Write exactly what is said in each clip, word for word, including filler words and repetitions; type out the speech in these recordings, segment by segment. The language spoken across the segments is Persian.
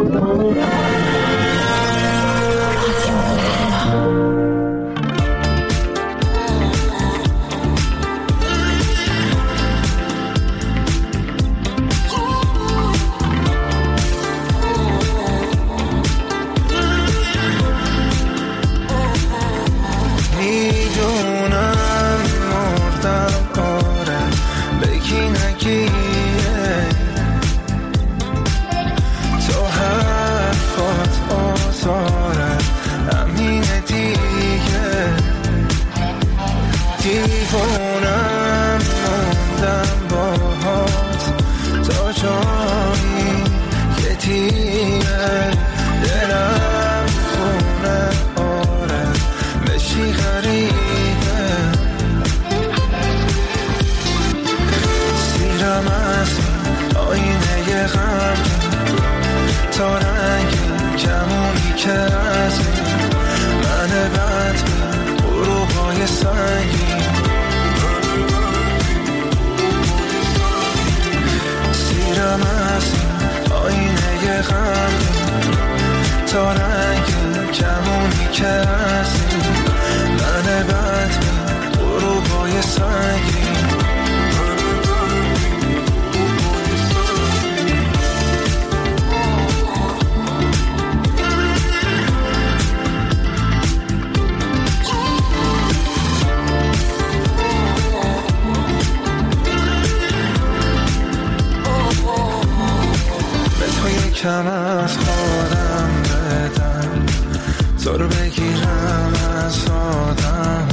کم از خودم بدم تو رو بگیرم از آدم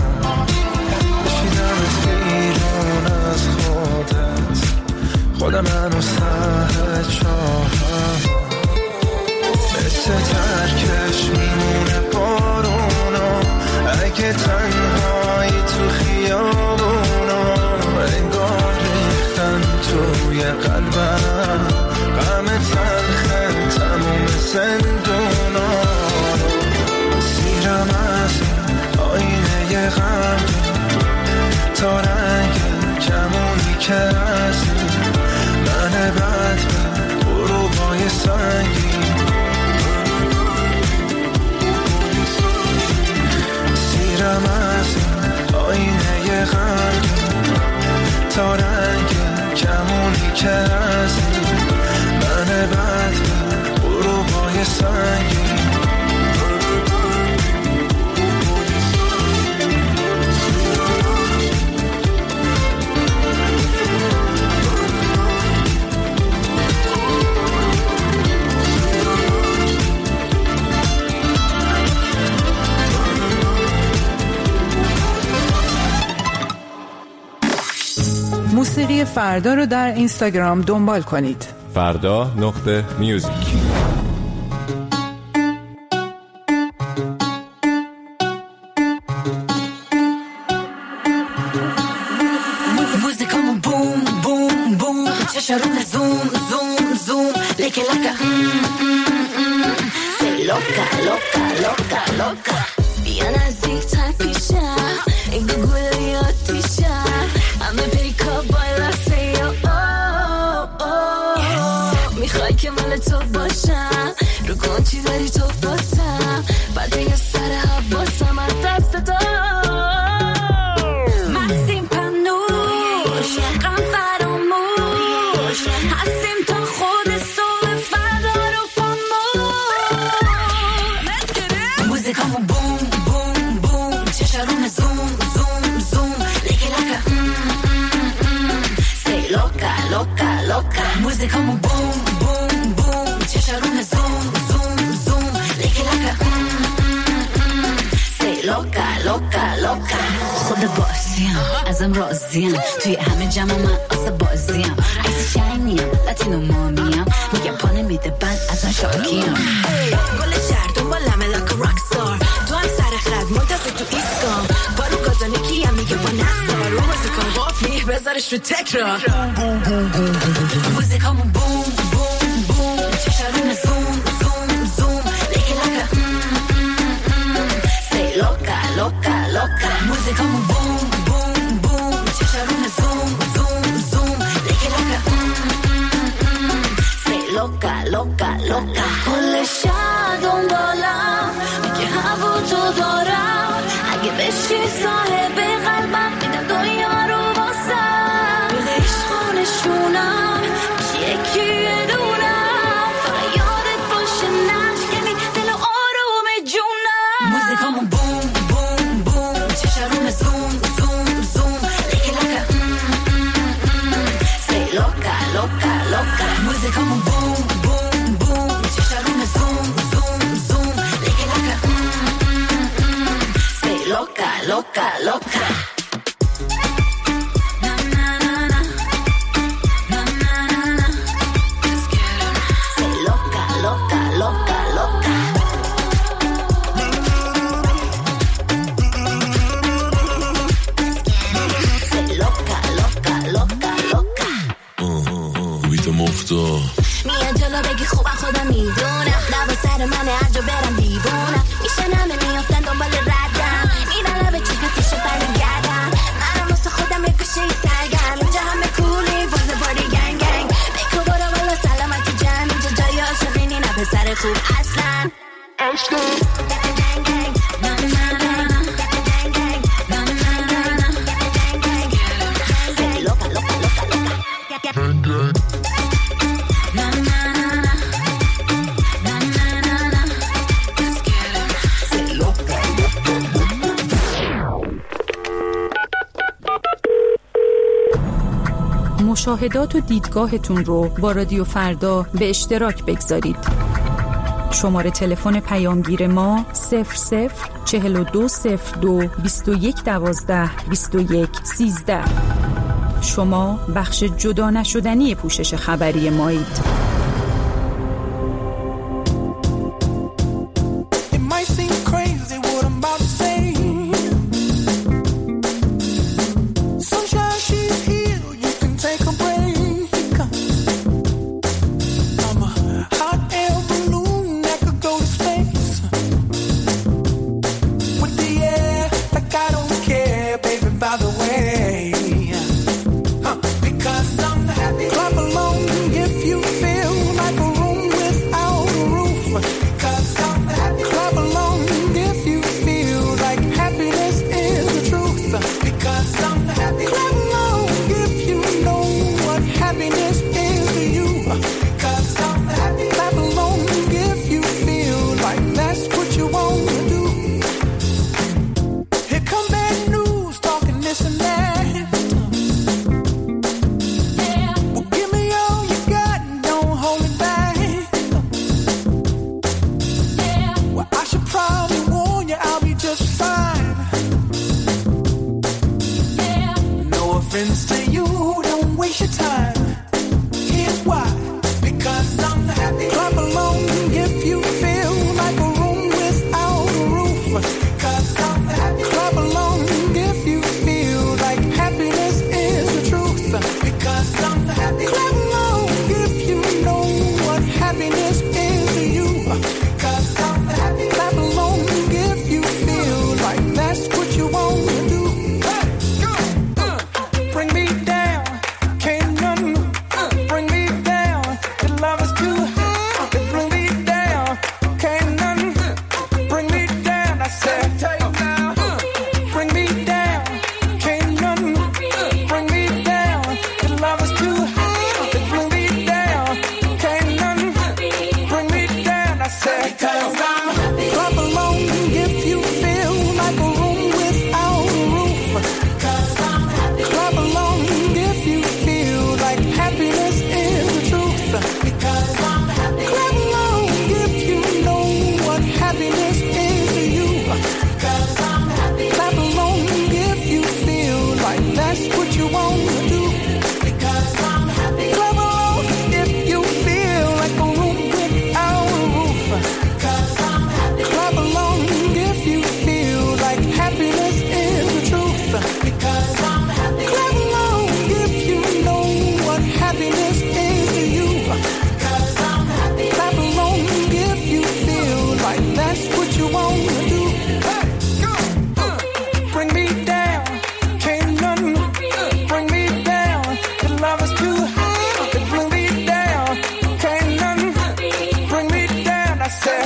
بشیدم از بیرون از خودت خودم منو سر چاهم مثل ترکش میمونه بارونا اگه تنهایی تو خیابونا انگار ریختن توی قلبم غم تلخه تموم زندونا سیرم از آینه غم تا رنگ کمونی که از من بد به غروبای سنگین سیرم از آینه غم تا رنگ کمونی که از من بد به غروبای سنگین موسیقی فردا رو در اینستاگرام دنبال کنید. فردا نقطه میوزیک. Música como boom boom boom chasharuna zoom zoom zoom like like a say loca loca loca loca بیا نزدیک‌تر پیشم این گوگل آتیشم همه پیکا بالا سی میخوای که مال تو باشم رو کن چی داری تو باسم بعد یه سر حباسم از دست تو مستیم پنوش غم فراموش هستیم تا خود صبح فردا رو پاموش موزیکامون بوم بوم بوم چشارون زوم زوم زوم لیکه لکه سی لوکا لوکا لوکا موزیکامون بوم بوم بوم چشارون زوم زوم زوم لیکه لکه سی لوکا لوکا لوکا خود بازیم ازم راضیم توی همه جمع من آسه بازیم ایسی شاینیم لاتینو مامیم میگم پانه میده بعد ازم شاکیم گل شهر دنبالمه لکه راکستار تو هم سر خرد منتظر تو ایسکام بارو گازانه کیم میگه با نستار رو موزیکام قافلی بذارش رو تکرار موزیکامون بوم بوم بوم چشارون زوم زوم زوم لیکه لکه سی لوکا لوکا لوکا موزیکامون بوم بوم بوم چشارون زوم زوم زوم لیکه لکه سی لوکا لوکا loca loca کل شهر دنبالم میگه هوا تو دارم اگه بشی صاحب قلبم میدم دنیا رو واسم به عشقانشونم میشه یکی دونم فقط یادت باشه نشکنی دل آروم جونم موزیکامون بوم بوم بوم چشارون زوم زوم زوم لیکی لکه say loca loca loca موزیکامون بوم بوم بوم چشارون زوم زوم زوم لیکی لکه say loca loca loca میان جلو بگی خوبم خدا میدونم لبا سر منه هر جا برم دیوونم میشن همه میافتن دنبال ردم میرن لبه چشمتشو برگردم منم واسه خودم یه کشه سرگم اینجا همه کولی فاز باری گنگ گنگ بکو برو بالا سلامتی جمع اینجا جای عاشقینی نه پسر خوب اصلا مشاهدات و دیدگاهتون رو با رادیو فردا به اشتراک بگذارید. شماره تلفن پیامگیر ما صفر صفر چهل و دو صفر دو بیست و یک دوازده بیست و یک سیزده. شما بخش جدا نشدنی پوشش خبری مایید.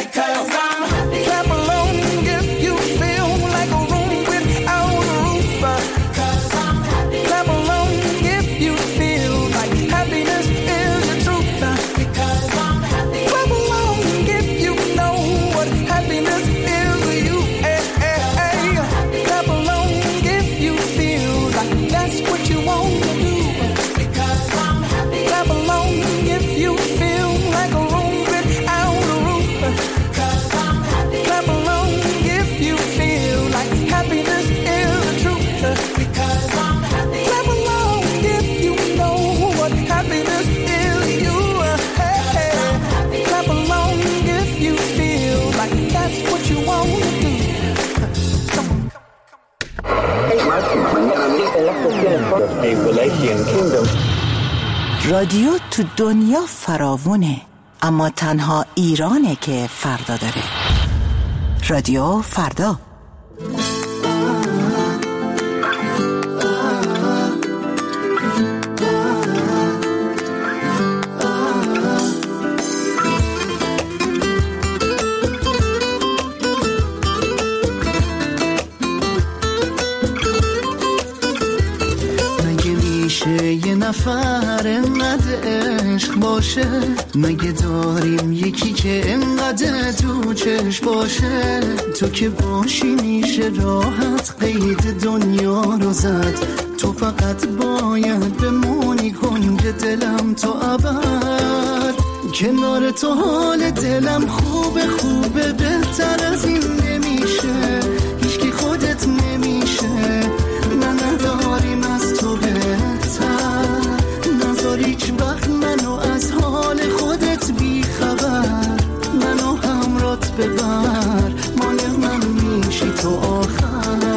Because I'm happy. Clap along if you feel like a room without a roof. Because I'm happy. Clap along if you feel like happiness is the truth. Because I'm happy. Clap along if you know what happiness is to you. Hey, hey, hey. Clap along if you feel like that's what you want to do. Because I'm happy. Clap along if you feel like a room without a roof. Because I'm happy. Clap along if you feel like happiness is the truth. Because I'm happy. Clap along if you know what happiness is to you. Hey, hey. Clap along if you feel like that's what you want to do. رادیو تو دنیا فراوونه، اما تنها ایرانه که فردا داره. رادیو فردا. یه نفر انقدر عشق باشه، مگه داریم یکی که انقدر تو چشم باشه؟ تو که باشی میشه راحت قید دنیا رو زد، تو فقط باید بمونی کنج دلم تو ابد. کنار تو حال دلم خوبه خوبه، بهتر از این نمیشه، هیچکی خودت نمیشه، نه نداریم از تو بهتر، نذار هیچ وقت منو از حال خودت بی خبر، منو همرات ببر، مال من میشی تو آخر.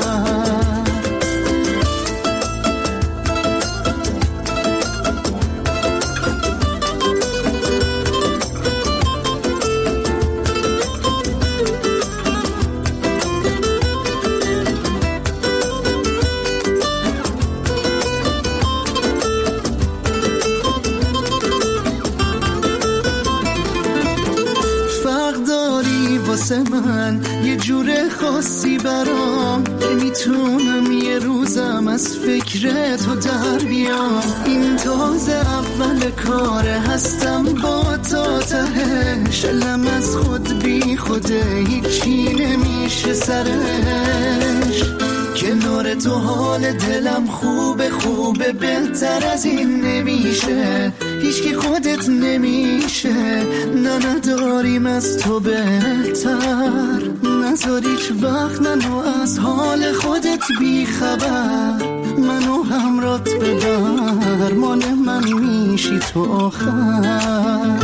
من یه جور خاصی برام، نمیتونم یه روزم از فکر تو در بیام. این تازه اول کاره، هستم با تا تهش، علم از خود بی خوده هیچی نمیشه سرش. کنار تو حال دلم خوبه خوبه، بهتر از این نمیشه، هیچکی خودت نمیشه، نه نداریم از تو بهتر، نذار هیچ وقت منو از حال خودت بی خبر، منو همرات ببر، مال من میشی تو آخر.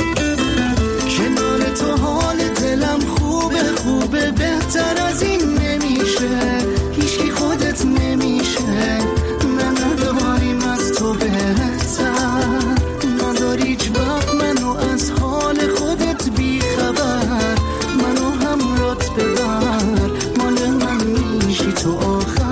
کنار تو حال دلم خوبه خوبه، بهتر از این نمیشه، هیچکی خودت نمیشه، نه نداریم از تو بهتر، نداری هیچ وقت منو از حال خودت بی خبر، منو همرات ببر، مال من میشی تو آخر.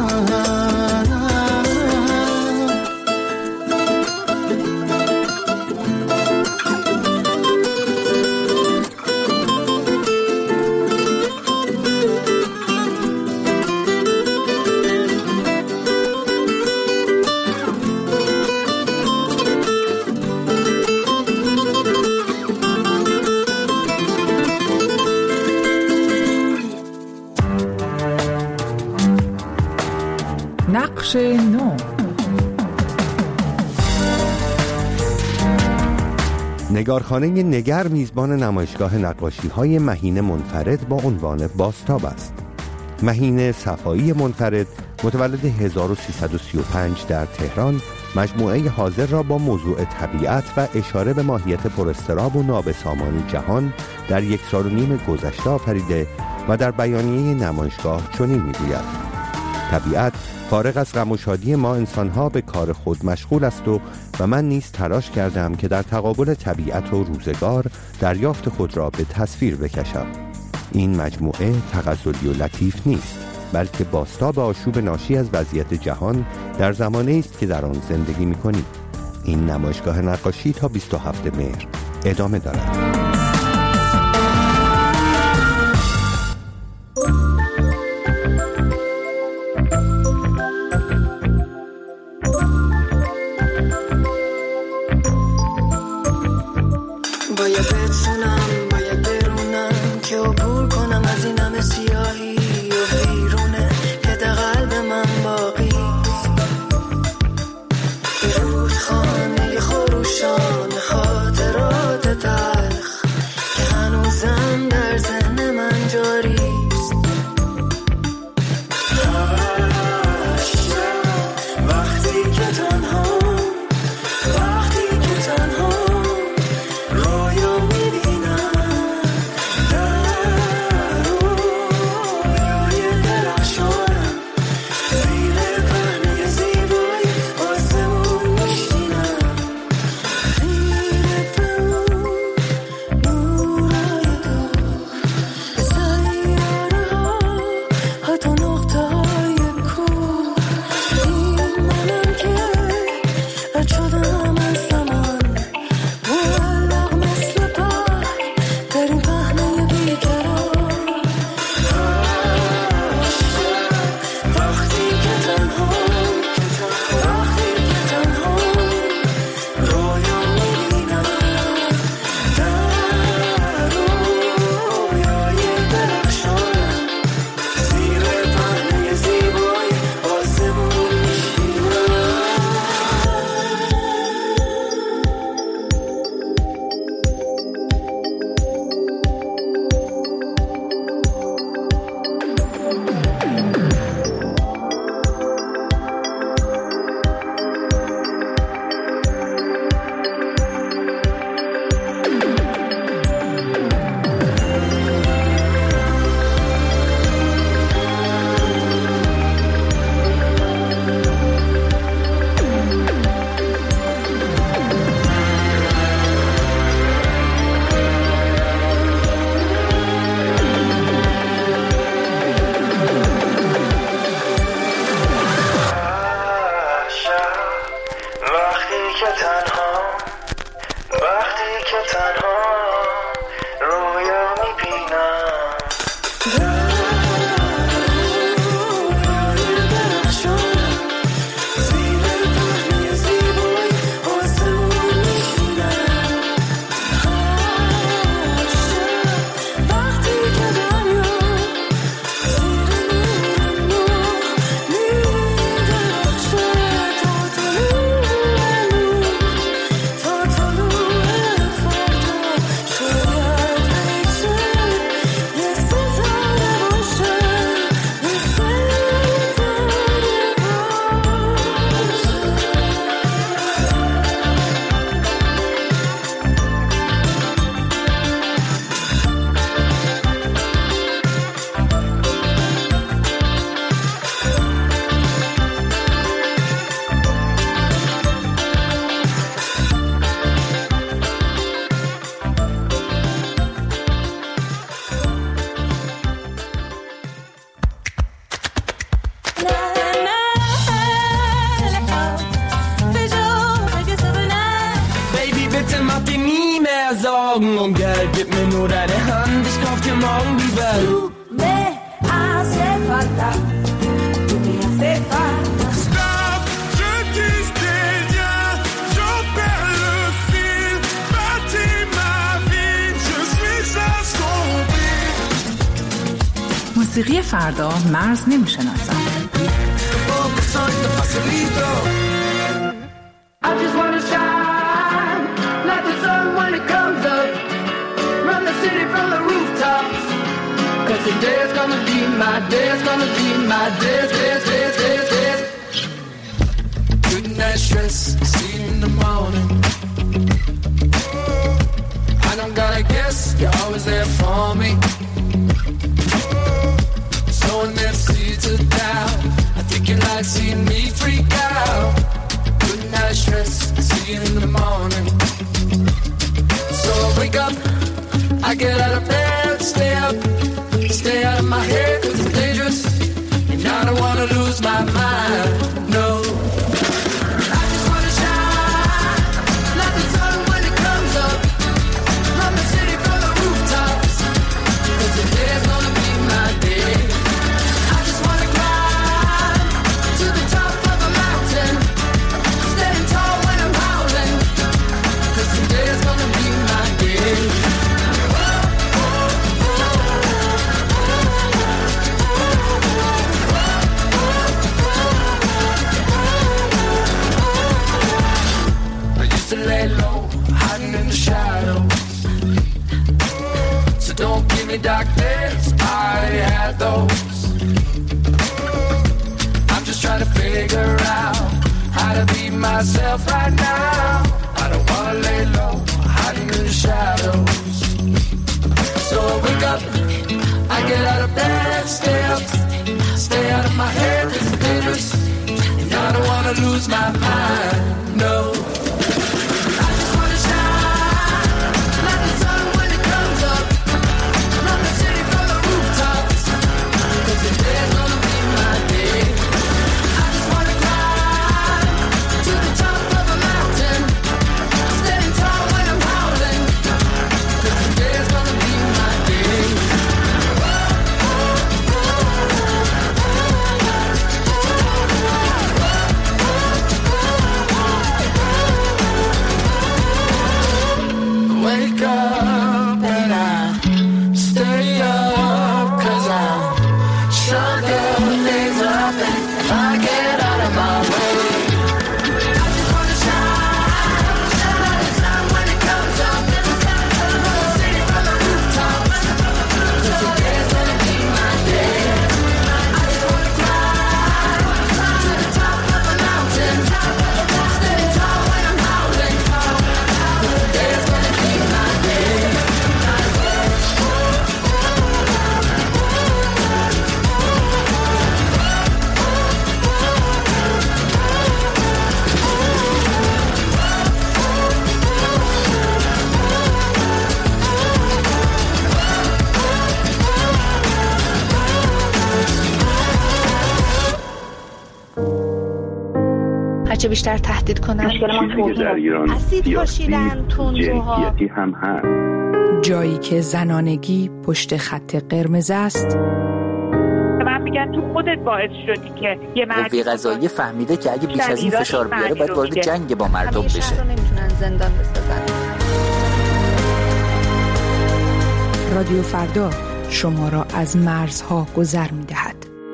نقش نو. نگارخانه نگر میزبان نمایشگاه نقاشی‌های مهین منفرد با عنوان بازتاب است. مهین صفایی منفرد متولد هزار و سیصد و سی و پنج در تهران، مجموعه حاضر را با موضوع طبیعت و اشاره به ماهیت پراضطراب و نابسامان جهان در یک سال و نیم گذشته آفریده و در بیانیه نمایشگاه چنین می‌گوید: طبیعت فارغ از غم و شادی ما انسان‌ها به کار خود مشغول است و و من نیز تلاش کردم که در تقابل طبیعت و روزگار دریافت خود را به تصویر بکشم. این مجموعه تغزلی و لطیف نیست، بلکه بازتاب آشوب ناشی از وضعیت جهان در زمانه‌ای است که در آن زندگی می‌کنیم. این نمایشگاه نقاشی تا بیست و هفتم مهر ادامه دارد. بتونم باید برونم که عبور کنم از این همه سیاهی و بیرونه که در قلب من باقی به رودخانه خروشان خاطرات تلخ که هنوزم در ذهن من جاری Und Geld, gib mir nur deine Hand, ich kauf dir morgen die Welt. Du me hace falta, tu me hace falta. Stop, je dis des liens, j'en perds le fil. Bâtis ma vie, je suis assombri. موسیقی فردا مرز نمیشناسد. I just wanna shine like the sun when it comes up. Run the city from the rooftops. Cause today's gonna be my day, it's gonna be my day, day, day, day, day. Good night stress, see you in the morning. I don't gotta guess, you're always there for me. Sowing them seeds of doubt, I think you like seeing me freak out. Good night stress, see you in the morning. So I wake up, I get out of bed, stay up, stay out of my head, cause it's dangerous, and I don't wanna lose my mind, no. I just wanna shine, like the sun when it comes up, run the city from the rooftops, cause today's gonna be my day. I just wanna climb to the top of a mountain, standing tall when I'm howling, cause today's gonna be my day. Don't give me darkness, I already had those. I'm just trying to figure out how to be myself right now. I don't wanna lay low, hiding in the shadows. So I wake up, I get out of bed, stay up, stay out of my head, it's dangerous. And I don't wanna lose my mind, no. I just wanna shine like the sun when it comes up. Run the city from the rooftops, 'cause today's gonna be my day. I just wanna climb to the top of a mountain, standing tall when I'm howling, 'cause today's gonna be my day. Wake up and I stay up, 'cause I'm shugging things up and I get out of my way. I just wanna shine, shine like the sun when it comes up. Run the city from the rooftops, 'cause today's gonna be my day. I just wanna climb to the top of a mountain, standing tall when I'm howling, 'cause today's gonna be my day. هرچه بیشتر تهدید کنن چیزی که در ایران سیاسی جنسیتی هم هست. جایی که زنانگی پشت خط قرمز است. من میگن تو خودت باعث شدی که یه مردی قوه قضاییه فهمیده که اگه بیش از این فشار بیاره باید وارد جنگ با مردم بشه. شهر رو نمیتونن زندان بسازن. رادیو فردا شما را از مرزها گذر می‌دهد.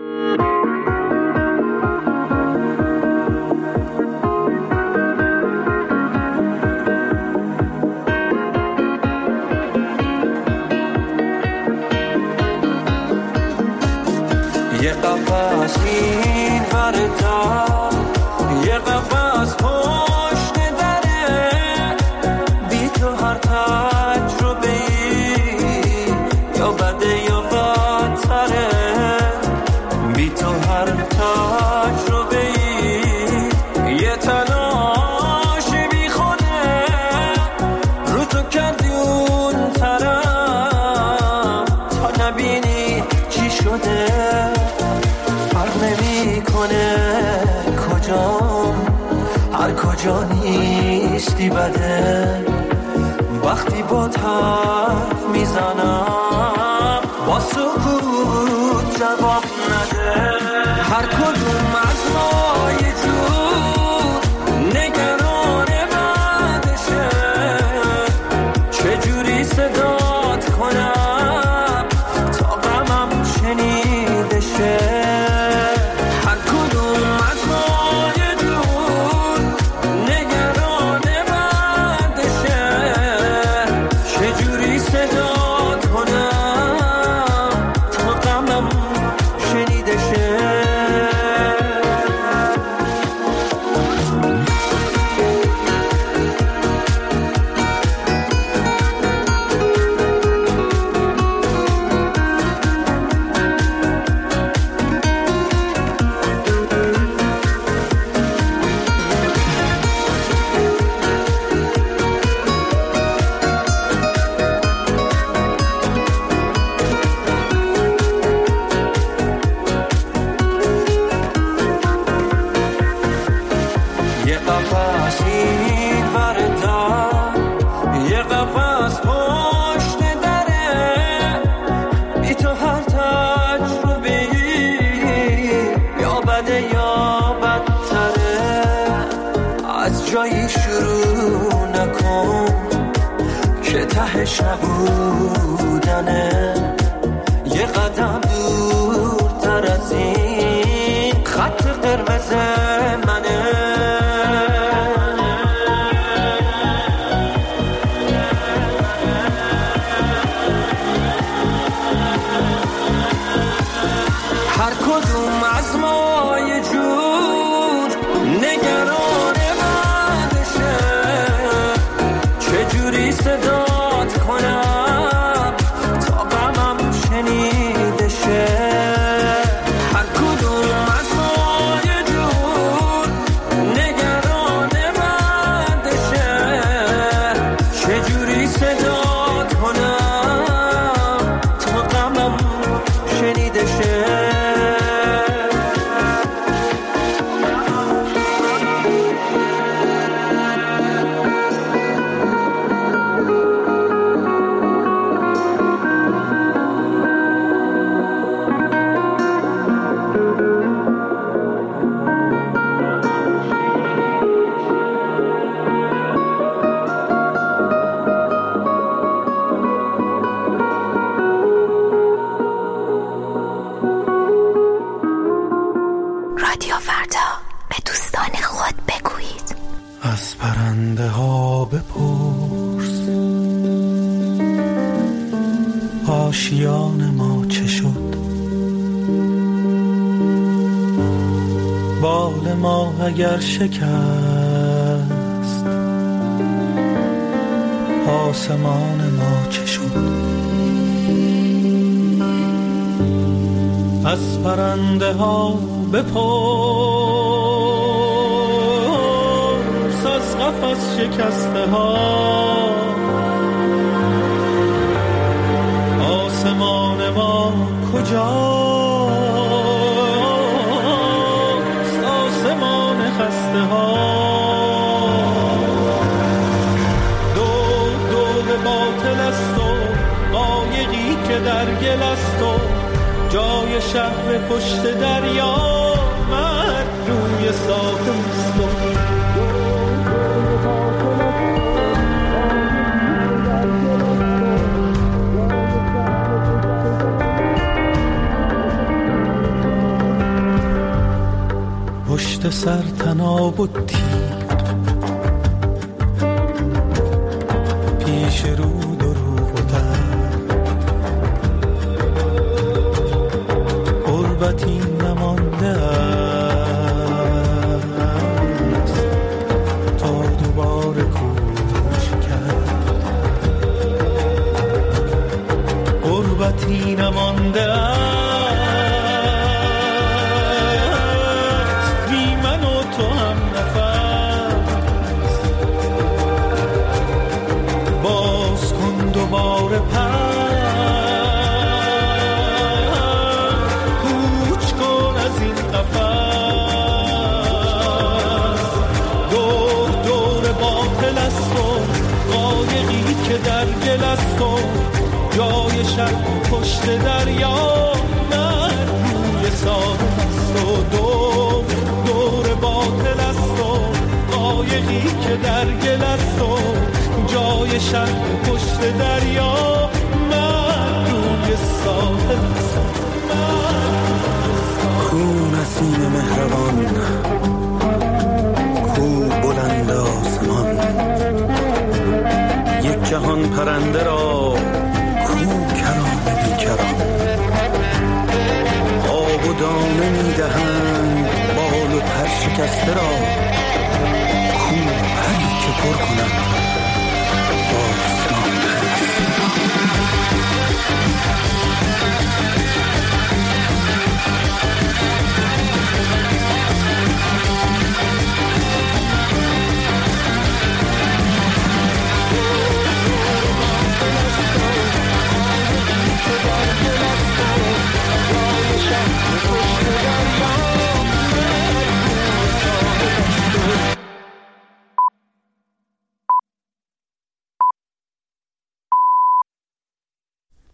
یه قفص این وردا، یه قفص پشت دره، بی تو هر تجربه‌ای یا بده یا بدتره، بی تو هر تجربه‌ای یه تلاش بی خوده، رو تو کردی اون طرف تا نبینی چی شده. هر کجا نیستی بده، وقتی با حرف میزنم با سکوت جواب نده. هر کدوم از ما یه جور نگران بعدشه، چجوری صدات کنم تا غمم شنیده شه. تهش نبودنه، یه قدم دورتر از این خط قرمز منه. پرنده ها بپرس آشیان ما چه شد، بال ما اگر شکست آسمان ما چه شد. از پرنده ها بپرس از قفس شکسته ها آسمان ما کجاست، آسمان خسته ها. دور دور باطل است و قایقی که در گل است و جای شهر پشت دریا مرد روی ساحل است و پشت سر تناب و تیر پیش رود و روح و درد غربتی نمانده است تا دوباره کوچ کرد، غربتی نمانده است دوباره پر کوچ کن از این قفس. دور دور باطل است و قایقی که در گل است و جای شب پشت دریا مرد روی ساحل است و دور دور باطل است و قایقی که در گل است و جای شب پشت دریا من روی ساحل است. کو نسیم مهربان، کو بلند آسمان، یک جهان پرنده را کو کرام بیکران. آب و دانه میدهند بال و پر شکسته را کو پری که پر کند